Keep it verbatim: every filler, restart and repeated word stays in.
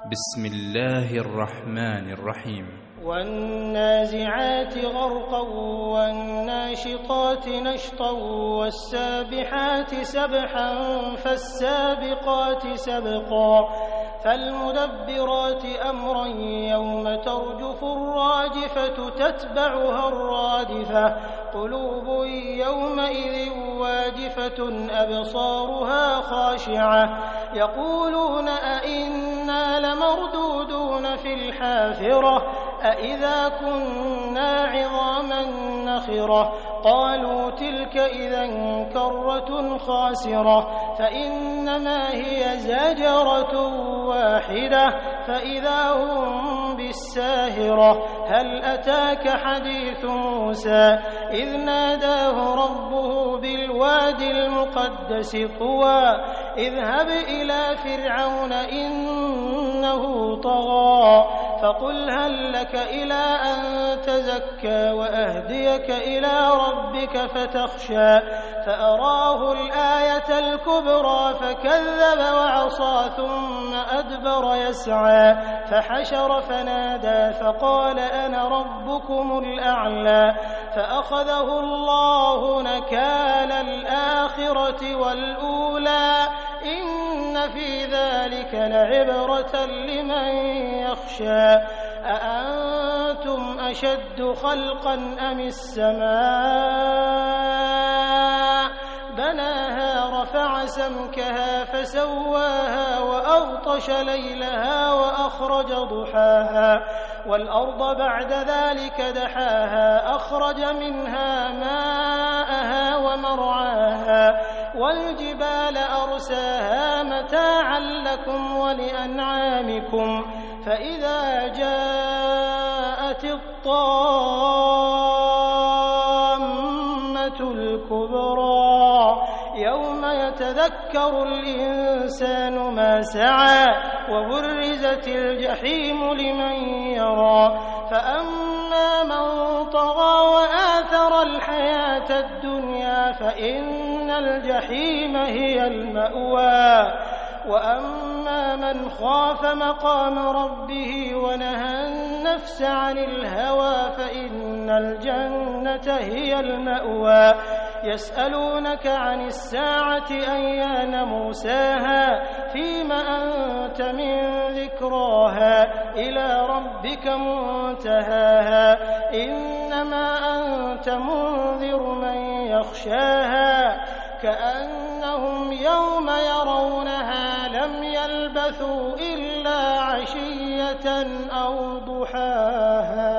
بسم الله الرحمن الرحيم والنازعات غرقا والناشطات نشطا والسابحات سبحا فالسابقات سبقا فالمدبرات أمرا يوم ترجف الراجفة تتبعها الرادفة قلوب يومئذ واجفة أبصارها خاشعة يقولون أئنا لمردودون في الحافرة أئذا كنا عظاما نخرة قالوا تلك إذا كرة خاسرة فإنما هي زجرة واحدة فإذا هم بالساهرة هل أتاك حديث موسى إذ ناداه ربه بالوادي المقدس طوى اذهب إلى فرعون إنه طغى فقل هل لك إلى أن تزكى وأهديك إلى ربك فتخشى فأراه الآية الكبرى فكذب وعصى ثم أدبر يسعى فحشر فنادى فقال أنا ربكم الأعلى فأخذه الله نكال الآخرة والأولى إن في ذلك لعبرة لمن يخشى أأنتم أشد خلقا أم السماء بناها رفع سمكها فسواها وأغطش ليلها وأخرج ضحاها والأرض بعد ذلك دحاها أخرج منها ماءها ومرعاها والجبال أرساها متاعا لكم ولأنعامكم فإذا جاءت الطامة الكبرى يوم يتذكر الإنسان ما سعى وبرزت الجحيم لمن يرى فأما من طغى وآثر الحياة الدنيا فإن الجحيم هي المأوى وأما من خاف مقام ربه ونهى النفس عن الهوى فإن الجنة هي المأوى يسألونك عن الساعة أيان مرساها فيم أنت من ذكراها إلى ربك منتهاها إنما أنت منذر من يخشاها كأنهم يوم يرونها لم يلبثوا إلا عشية أو ضحاها.